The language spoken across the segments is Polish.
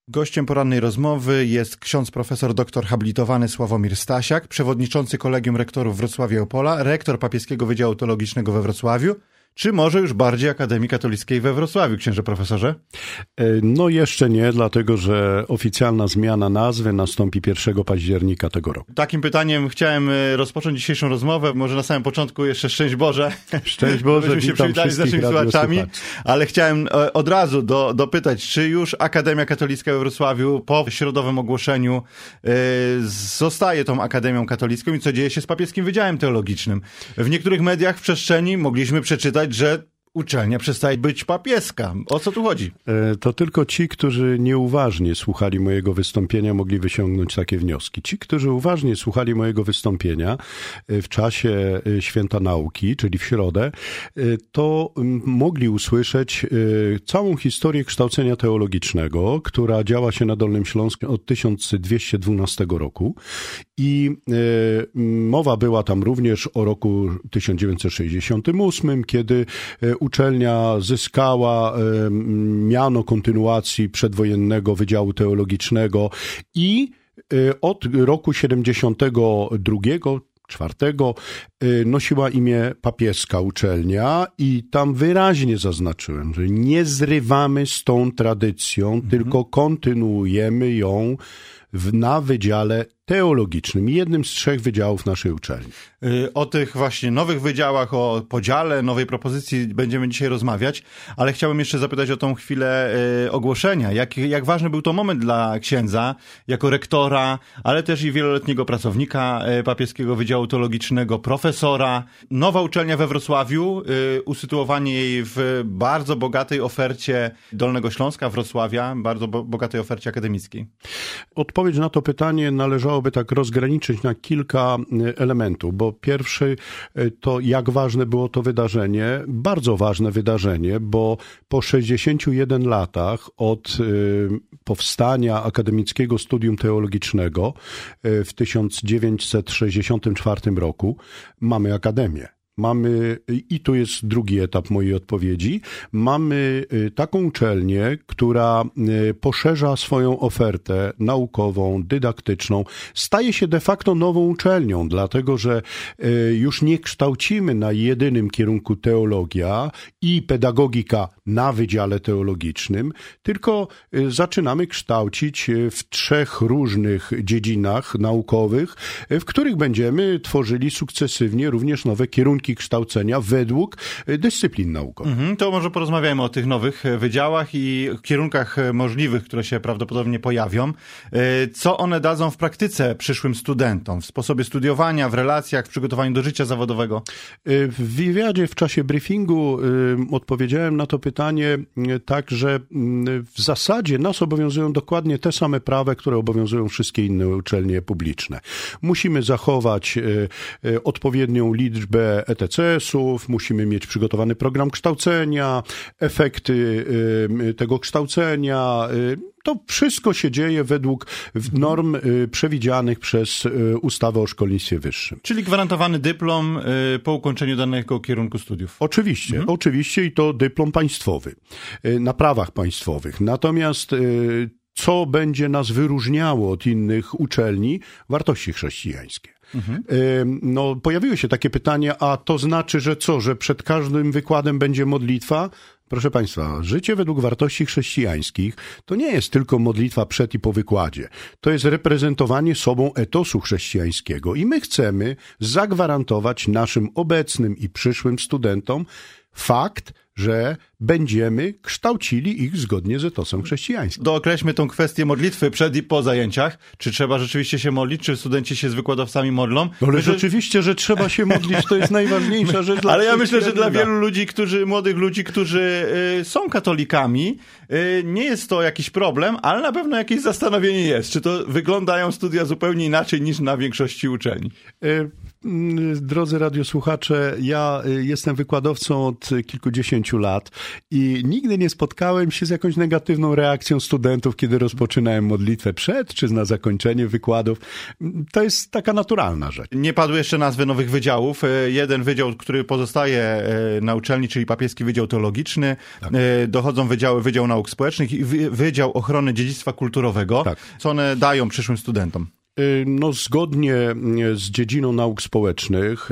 Gościem porannej rozmowy jest ksiądz profesor doktor habilitowany Sławomir Stasiak, przewodniczący Kolegium Rektorów Wrocławia Opola, rektor Papieskiego Wydziału Teologicznego we Wrocławiu, czy może już bardziej Akademii Katolickiej we Wrocławiu, księże profesorze? No jeszcze nie, dlatego że oficjalna zmiana nazwy nastąpi 1 października tego roku. Takim pytaniem chciałem rozpocząć dzisiejszą rozmowę. Może na samym początku jeszcze szczęść Boże. Szczęść Boże, myśmy się przywitali z naszymi słuchaczami, ale chciałem od razu dopytać, czy już Akademia Katolicka we Wrocławiu po środowym ogłoszeniu zostaje tą Akademią Katolicką i co dzieje się z Papieskim Wydziałem Teologicznym? W niektórych mediach w przestrzeni mogliśmy przeczytać, że uczelnia przestaje być papieska. O co tu chodzi? To tylko ci, którzy nieuważnie słuchali mojego wystąpienia, mogli wyciągnąć takie wnioski. Ci, którzy uważnie słuchali mojego wystąpienia w czasie Święta Nauki, czyli w środę, to mogli usłyszeć całą historię kształcenia teologicznego, która działa się na Dolnym Śląsku od 1212 roku. I mowa była tam również o roku 1968, kiedy uczelnia zyskała miano kontynuacji przedwojennego Wydziału Teologicznego i od roku 1972-1974 nosiła imię papieska uczelnia i tam wyraźnie zaznaczyłem, że nie zrywamy z tą tradycją, tylko kontynuujemy ją na Wydziale Teologicznym, jednym z 3 wydziałów naszej uczelni. O tych właśnie nowych wydziałach, o podziale, nowej propozycji będziemy dzisiaj rozmawiać, ale chciałbym jeszcze zapytać o tą chwilę ogłoszenia. Jak ważny był to moment dla księdza, jako rektora, ale też i wieloletniego pracownika Papieskiego Wydziału Teologicznego, profesora. Nowa uczelnia we Wrocławiu, usytuowanie jej w bardzo bogatej ofercie Dolnego Śląska, Wrocławia, bardzo bogatej ofercie akademickiej. Odpowiedź na to pytanie należałoby tak rozgraniczyć na kilka elementów, bo pierwszy to jak ważne było to wydarzenie, bardzo ważne wydarzenie, bo po 61 latach od powstania Akademickiego Studium Teologicznego w 1964 roku mamy Akademię. Mamy, i tu jest drugi etap mojej odpowiedzi, mamy taką uczelnię, która poszerza swoją ofertę naukową, dydaktyczną, staje się de facto nową uczelnią, dlatego że już nie kształcimy na jedynym kierunku teologia i pedagogika na Wydziale Teologicznym, tylko zaczynamy kształcić w 3 różnych dziedzinach naukowych, w których będziemy tworzyli sukcesywnie również nowe kierunki kształcenia według dyscyplin naukowych. To może porozmawiajmy o tych nowych wydziałach i kierunkach możliwych, które się prawdopodobnie pojawią. Co one dadzą w przyszłym studentom, w sposobie studiowania, w relacjach, w przygotowaniu do życia zawodowego? W wywiadzie w czasie briefingu odpowiedziałem na to pytanie tak, że w zasadzie nas obowiązują dokładnie te same prawa, które obowiązują wszystkie inne uczelnie publiczne. Musimy zachować odpowiednią liczbę ETCS-ów, musimy mieć przygotowany program kształcenia, efekty tego kształcenia. To wszystko się dzieje według norm przewidzianych przez ustawę o szkolnictwie wyższym. Czyli gwarantowany dyplom po ukończeniu danego kierunku studiów. Oczywiście i to dyplom państwowy, na prawach państwowych. Natomiast co będzie nas wyróżniało od innych uczelni? Wartości chrześcijańskie. No, pojawiły się takie pytania, a to znaczy, że co, że przed każdym wykładem będzie modlitwa? Proszę Państwa, życie według wartości chrześcijańskich to nie jest tylko modlitwa przed i po wykładzie. To jest reprezentowanie sobą etosu chrześcijańskiego i my chcemy zagwarantować naszym obecnym i przyszłym studentom fakt, że będziemy kształcili ich zgodnie z etosem chrześcijańskim. Dookreślmy tą kwestię modlitwy przed i po zajęciach. Czy trzeba rzeczywiście się modlić? Czy studenci się z wykładowcami modlą? Ale rzeczywiście, że trzeba się modlić, to jest najważniejsza rzecz dla Ale ja myślę, że dla wielu ludzi, młodych ludzi, którzy są katolikami, nie jest to jakiś problem, ale na pewno jakieś zastanowienie jest. Czy to wyglądają studia zupełnie inaczej niż na większości uczelni? drodzy radiosłuchacze, ja jestem wykładowcą od kilkudziesięciu lat i nigdy nie spotkałem się z jakąś negatywną reakcją studentów, kiedy rozpoczynałem modlitwę przed czy na zakończenie wykładów. To jest taka naturalna rzecz. Nie padły jeszcze nazwy nowych wydziałów. Jeden wydział, który pozostaje na uczelni, czyli Papieski Wydział Teologiczny. Tak. Dochodzą Wydział Nauk Społecznych i Wydział Ochrony Dziedzictwa Kulturowego. Tak. Co one dają przyszłym studentom? No, zgodnie z dziedziną nauk społecznych,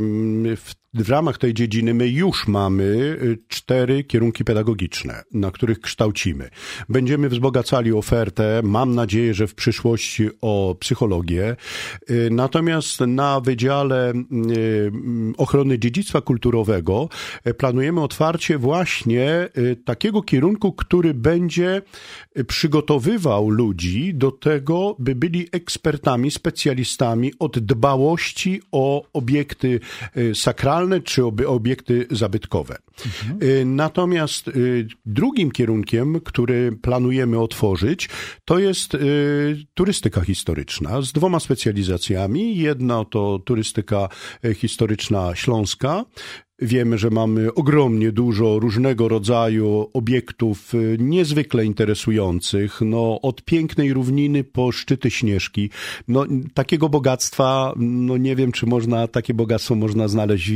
w ramach tej dziedziny my już mamy 4 kierunki pedagogiczne, na których kształcimy. Będziemy wzbogacali ofertę, mam nadzieję, że w przyszłości o psychologię. Natomiast na Wydziale Ochrony Dziedzictwa Kulturowego planujemy otwarcie właśnie takiego kierunku, który będzie przygotowywał ludzi do tego, by byli ekspertami, specjalistami od dbałości o obiekty sakralne, czy obiekty zabytkowe. Natomiast drugim kierunkiem, który planujemy otworzyć, to jest turystyka historyczna z 2 specjalizacjami. Jedna to turystyka historyczna śląska. Wiemy, że mamy ogromnie dużo różnego rodzaju obiektów niezwykle interesujących, no od pięknej równiny po szczyty Śnieżki. No takiego bogactwa, no nie wiem, czy takie bogactwo można znaleźć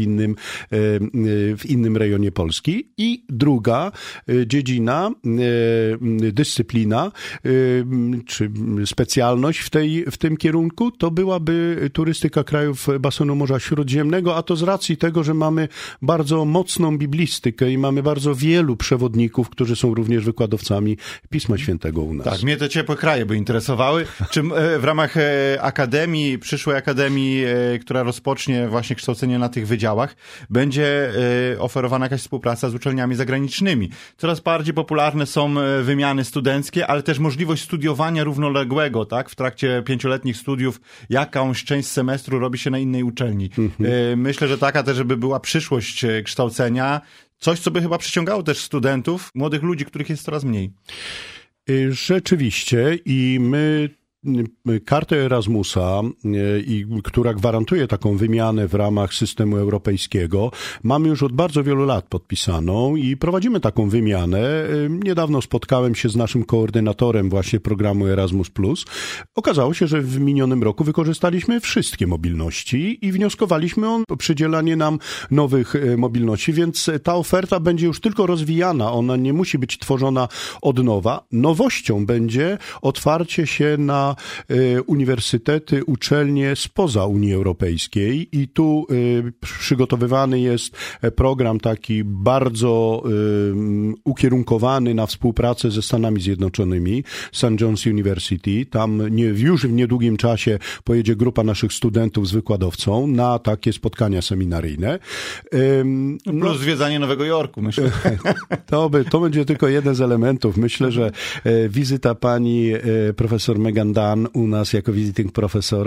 w innym rejonie Polski. I druga dziedzina, dyscyplina, czy specjalność w tym kierunku, to byłaby turystyka krajów basenu Morza Śródziemnego, a to z racji tego, że mamy bardzo mocną biblistykę i mamy bardzo wielu przewodników, którzy są również wykładowcami Pisma Świętego u nas. Tak, mnie te ciepłe kraje by interesowały. Czy w ramach przyszłej akademii, która rozpocznie właśnie kształcenie na tych wydziałach, będzie oferowana jakaś współpraca z uczelniami zagranicznymi? Coraz bardziej popularne są wymiany studenckie, ale też możliwość studiowania równoległego, tak? W trakcie 5-letnich studiów jakąś część semestru robi się na innej uczelni. Myślę, że taka też by była przyszłość kształcenia, coś, co by chyba przyciągało też studentów, młodych ludzi, których jest coraz mniej. Rzeczywiście i my kartę Erasmusa, która gwarantuje taką wymianę w ramach systemu europejskiego, mamy już od bardzo wielu lat podpisaną i prowadzimy taką wymianę. Niedawno spotkałem się z naszym koordynatorem właśnie programu Erasmus+. Okazało się, że w minionym roku wykorzystaliśmy wszystkie mobilności i wnioskowaliśmy o przydzielanie nam nowych mobilności, więc ta oferta będzie już tylko rozwijana, ona nie musi być tworzona od nowa. Nowością będzie otwarcie się na uniwersytety, uczelnie spoza Unii Europejskiej i tu przygotowywany jest program taki bardzo ukierunkowany na współpracę ze Stanami Zjednoczonymi, St. John's University. Tam już w niedługim czasie pojedzie grupa naszych studentów z wykładowcą na takie spotkania seminaryjne. Plus zwiedzanie Nowego Jorku, myślę. To będzie tylko jeden z elementów. Myślę, że wizyta pani profesor Megan Dunn u nas jako visiting profesor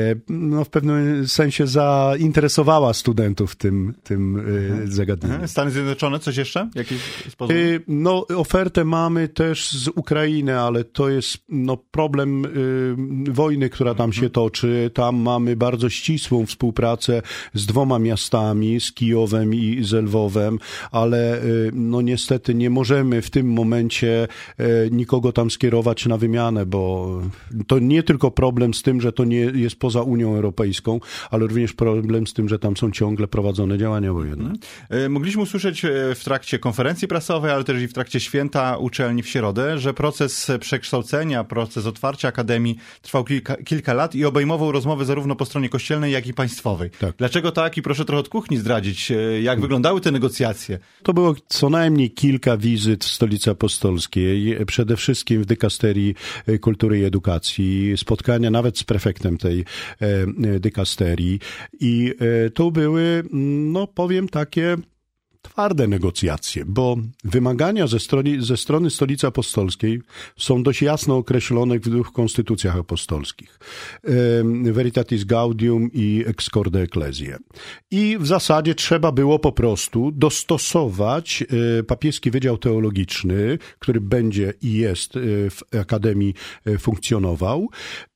w pewnym sensie zainteresowała studentów tym zagadnieniem. Stany Zjednoczone, coś jeszcze? Jakiś sposób? Ofertę mamy też z Ukrainy, ale to jest problem wojny, która tam się toczy. Tam mamy bardzo ścisłą współpracę z 2 miastami, z Kijowem i z Lwowem, ale niestety nie możemy w tym momencie nikogo tam skierować na wymianę, bo to nie tylko problem z tym, że to nie jest poza Unią Europejską, ale również problem z tym, że tam są ciągle prowadzone działania wojenne. Mogliśmy usłyszeć w trakcie konferencji prasowej, ale też i w trakcie święta uczelni w środę, że proces przekształcenia, proces otwarcia akademii trwał kilka lat i obejmował rozmowy zarówno po stronie kościelnej, jak i państwowej. Tak. Dlaczego tak? I proszę trochę od kuchni zdradzić, jak wyglądały te negocjacje. To było co najmniej kilka wizyt w Stolicy Apostolskiej, przede wszystkim w dykasterii kultury i edukacji, spotkania nawet z prefektem tej dykasterii i to były, powiem, takie twarde negocjacje, bo wymagania ze strony Stolicy Apostolskiej są dość jasno określone w 2 konstytucjach apostolskich. Veritatis Gaudium i Ex Corde Ecclesiae. I w zasadzie trzeba było po prostu dostosować papieski Wydział Teologiczny, który będzie i jest w Akademii funkcjonował,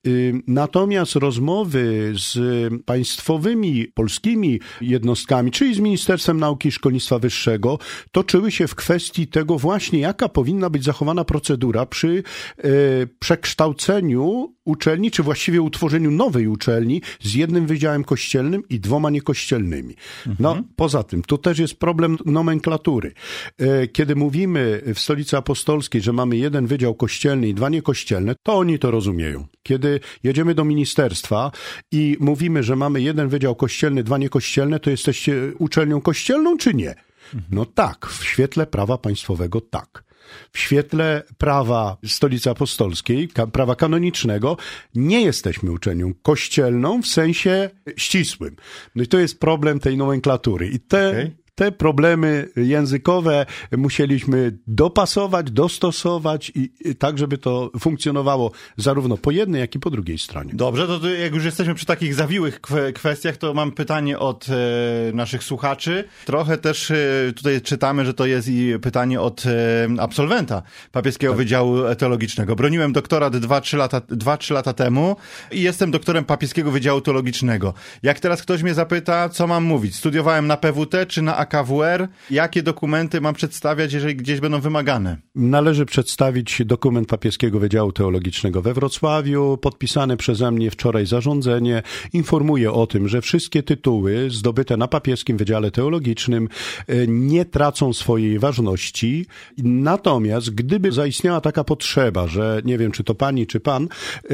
Natomiast rozmowy z państwowymi, polskimi jednostkami, czyli z Ministerstwem Nauki i Szkolnictwa Wyższego, toczyły się w kwestii tego właśnie, jaka powinna być zachowana procedura przy przekształceniu uczelni, czy właściwie utworzeniu nowej uczelni z jednym wydziałem kościelnym i 2 niekościelnymi. No, poza tym, tu też jest problem nomenklatury. Kiedy mówimy w Stolicy Apostolskiej, że mamy 1 wydział kościelny i 2 niekościelne, to oni to rozumieją. Kiedy jedziemy do ministerstwa i mówimy, że mamy 1 wydział kościelny, 2 niekościelne, to jesteście uczelnią kościelną, czy nie? No tak, w świetle prawa państwowego tak. W świetle prawa Stolicy Apostolskiej, prawa kanonicznego, nie jesteśmy uczelnią kościelną w sensie ścisłym. No i to jest problem tej nomenklatury. I te problemy językowe musieliśmy dopasować, dostosować i tak, żeby to funkcjonowało zarówno po jednej, jak i po drugiej stronie. Dobrze, to jak już jesteśmy przy takich zawiłych kwestiach, to mam pytanie od naszych słuchaczy. Trochę też tutaj czytamy, że to jest i pytanie od absolwenta Papieskiego Wydziału Teologicznego. Broniłem doktorat 2-3 lata temu i jestem doktorem Papieskiego Wydziału Teologicznego. Jak teraz ktoś mnie zapyta, co mam mówić? Studiowałem na PWT czy na AKWR? Jakie dokumenty mam przedstawiać, jeżeli gdzieś będą wymagane? Należy przedstawić dokument Papieskiego Wydziału Teologicznego we Wrocławiu, podpisane przeze mnie wczoraj zarządzenie. Informuje o tym, że wszystkie tytuły zdobyte na Papieskim Wydziale Teologicznym nie tracą swojej ważności. Natomiast gdyby zaistniała taka potrzeba, że nie wiem, czy to pani, czy pan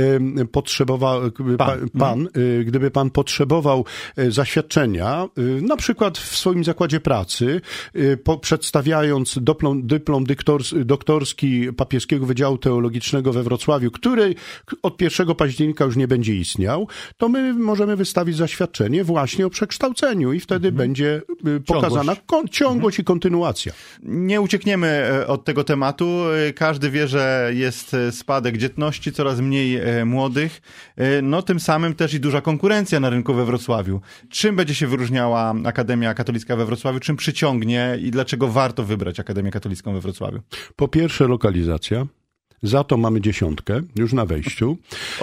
gdyby pan potrzebował zaświadczenia, na przykład w swoim zakładzie pracy, przedstawiając dyplom doktorski Papieskiego Wydziału Teologicznego we Wrocławiu, który od 1 października już nie będzie istniał, to my możemy wystawić zaświadczenie właśnie o przekształceniu i wtedy będzie pokazana ciągłość i kontynuacja. Nie uciekniemy od tego tematu. Każdy wie, że jest spadek dzietności, coraz mniej młodych. No tym samym też i duża konkurencja na rynku we Wrocławiu. Czym będzie się wyróżniała Akademia Katolicka we Wrocławiu? Czym przyciągnie i dlaczego warto wybrać Akademię Katolicką we Wrocławiu? Po pierwsze lokalizacja. Za to mamy 10 już na wejściu.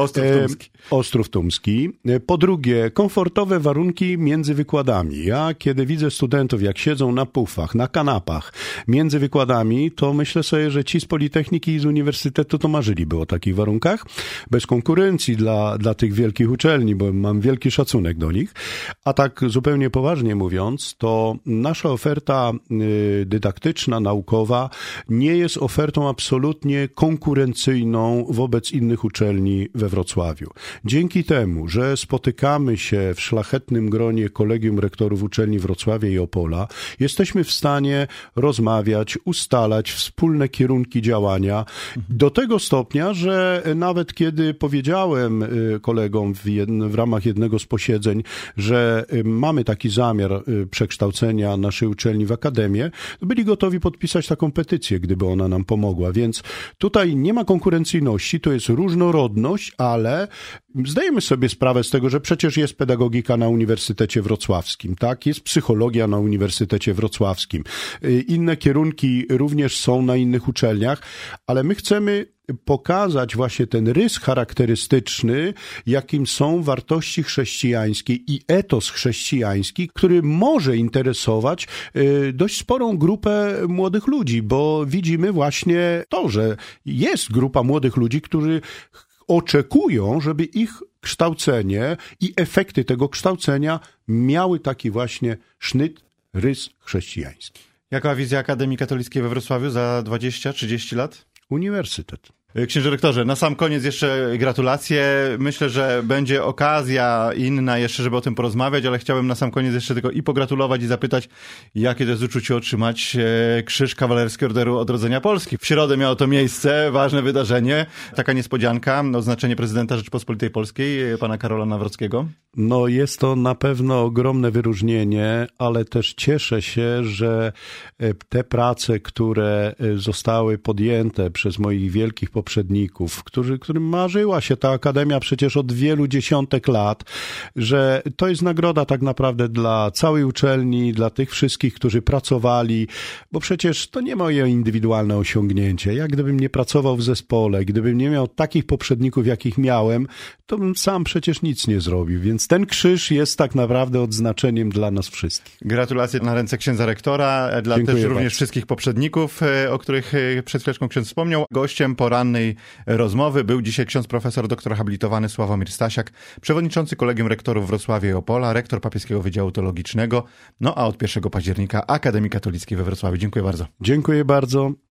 Ostrów Tumski. Po drugie, komfortowe warunki między wykładami. Ja kiedy widzę studentów, jak siedzą na pufach, na kanapach, między wykładami, to myślę sobie, że ci z Politechniki i z Uniwersytetu to marzyliby o takich warunkach. Bez konkurencji dla tych wielkich uczelni, bo mam wielki szacunek do nich. A tak zupełnie poważnie mówiąc, to nasza oferta dydaktyczna, naukowa nie jest ofertą absolutnie konkurencyjną wobec innych uczelni we Wrocławiu. Dzięki temu, że spotykamy się w szlachetnym gronie Kolegium Rektorów Uczelni Wrocławia i Opola, jesteśmy w stanie rozmawiać, ustalać wspólne kierunki działania do tego stopnia, że nawet kiedy powiedziałem kolegom w ramach jednego z posiedzeń, że mamy taki zamiar przekształcenia naszej uczelni w akademię, to byli gotowi podpisać taką petycję, gdyby ona nam pomogła. Więc tutaj nie ma konkurencyjności, to jest różnorodność, ale zdajemy sobie sprawę z tego, że przecież jest pedagogika na Uniwersytecie Wrocławskim, tak? Jest psychologia na Uniwersytecie Wrocławskim. Inne kierunki również są na innych uczelniach, ale my chcemy pokazać właśnie ten rys charakterystyczny, jakim są wartości chrześcijańskie i etos chrześcijański, który może interesować dość sporą grupę młodych ludzi, bo widzimy właśnie to, że jest grupa młodych ludzi, którzy oczekują, żeby ich kształcenie i efekty tego kształcenia miały taki właśnie sznyt, rys chrześcijański. Jaka wizja Akademii Katolickiej we Wrocławiu za 20-30 lat? Uniwersytet. Księże rektorze, na sam koniec jeszcze gratulacje. Myślę, że będzie okazja inna jeszcze, żeby o tym porozmawiać, ale chciałbym na sam koniec jeszcze tylko i pogratulować i zapytać, jakie to jest uczucie otrzymać Krzyż Kawalerski Orderu Odrodzenia Polski. W środę miało to miejsce, ważne wydarzenie, taka niespodzianka, oznaczenie prezydenta Rzeczypospolitej Polskiej, pana Karola Nawrockiego. No jest to na pewno ogromne wyróżnienie, ale też cieszę się, że te prace, które zostały podjęte przez moich wielkich poprzedników, którym marzyła się ta akademia przecież od wielu dziesiątek lat, że to jest nagroda tak naprawdę dla całej uczelni, dla tych wszystkich, którzy pracowali, bo przecież to nie moje indywidualne osiągnięcie. Ja gdybym nie pracował w zespole, gdybym nie miał takich poprzedników, jakich miałem, to bym sam przecież nic nie zrobił. Więc ten krzyż jest tak naprawdę odznaczeniem dla nas wszystkich. Gratulacje na ręce księdza rektora, dla Dziękuję też również bardzo. wszystkich poprzedników, o których przed chwileczką ksiądz wspomniał. Gościem porannej rozmowy był dzisiaj ksiądz profesor doktor habilitowany Sławomir Stasiak, przewodniczący Kolegium Rektorów Wrocławia i Opola, rektor Papieskiego Wydziału Teologicznego, a od 1 października Akademii Katolickiej we Wrocławiu. Dziękuję bardzo. Dziękuję bardzo.